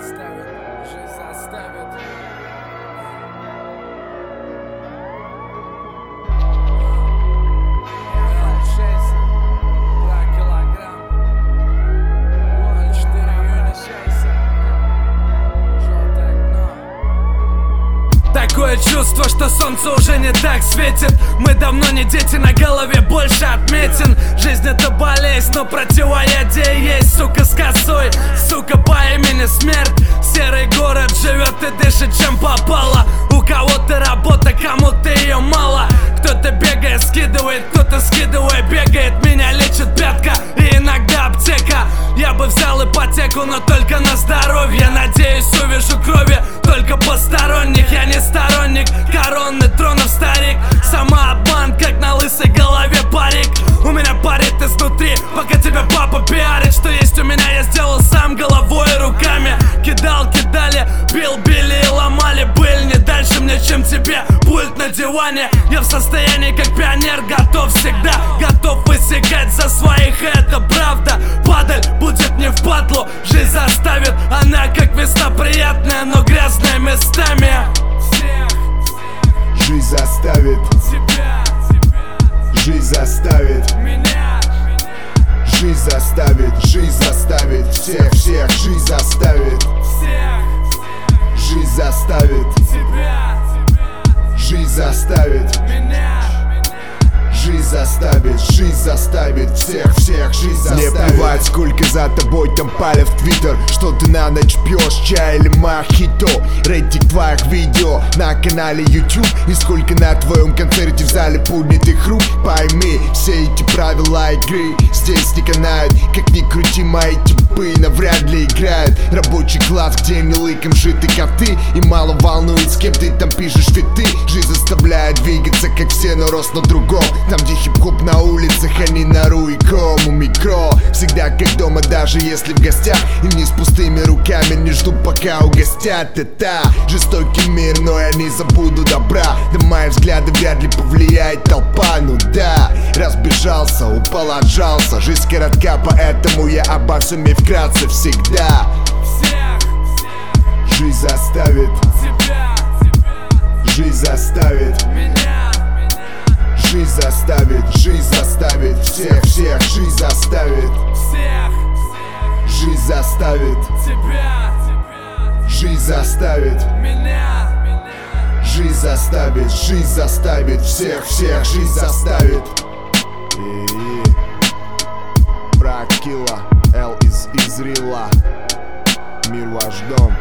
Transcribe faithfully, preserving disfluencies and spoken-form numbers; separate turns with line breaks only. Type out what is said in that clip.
заставит, жизнь заставит.
Такое чувство, что солнце уже не так светит. Мы давно не дети, на голове больше отметин. Жизнь это болезнь, но противоядие есть. Сука с косой, сука по имени смерть. Серый город живет и дышит чем попало. У кого-то работа, кому-то ее мало. Кто-то бегает, скидывает, кто-то скидывает, бегает. Меня лечит пятка и иногда аптека. Я бы взял ипотеку, но только на здоровье. Надеюсь, увижу крови только посторонних. Я не сторонник короны, тронов старик. Самообман, как на лысой голове парик. У меня парит изнутри, пока тебя папа пиарит. Что есть у меня, я сделал сам головой и руками. Кидал, кидали, бил, били и ломали. Быль не дальше мне, чем тебе пульт на диване. Я в состоянии, как пионер, готов всегда. Готов высекать за своих, это правда. Падаль будет не в падлу, жизнь заставит. Она как весна приятная, но грязная местами.
Жизнь заставит
Тебя,
жизнь заставит
меня,
жизнь заставит, жизнь заставит всех, всех, жизнь заставит,
всех,
жизнь заставит,
тебя,
жизнь заставит,
меня.
жизнь заставит, жизнь заставит всех, всех, жизнь заставит. Мне плевать, сколько за тобой там палят в твиттер. Что ты на ночь пьешь, чай или мохито. Рейтинг твоих видео на канале YouTube. И сколько на твоем концерте в зале поднятых рук. Пойми, все эти правила игры здесь не канают. Как ни крути, мои типы навряд ли играют. Рабочий класс, где не лыком шиты коты. И мало волнует, с кем ты там пишешь фиты. Жизнь заставляет двигаться, как все, но рост на другом. Там, где хип-хоп на улицах, а не на руиком. У микро всегда как дома, даже если в гостях. И не с пустыми руками, не жду, пока угостят. Это жестокий мир, но я не забуду добра. На мои взгляды вряд ли повлияет толпа. Ну да, разбежался, упал, отжался. Жизнь коротка, поэтому я обо всем и вкратце всегда. Жизнь заставит,
Тебя,
жизнь заставит,
меня,
жизнь заставит, жизнь заставит всех, всех, жизнь заставит,
всех,
жизнь заставит,
тебя,
жизнь заставит,
меня.
жизнь заставит, жизнь заставит всех, всех, жизнь заставит. Бракила, Эл из Изрила, мир ваш дом.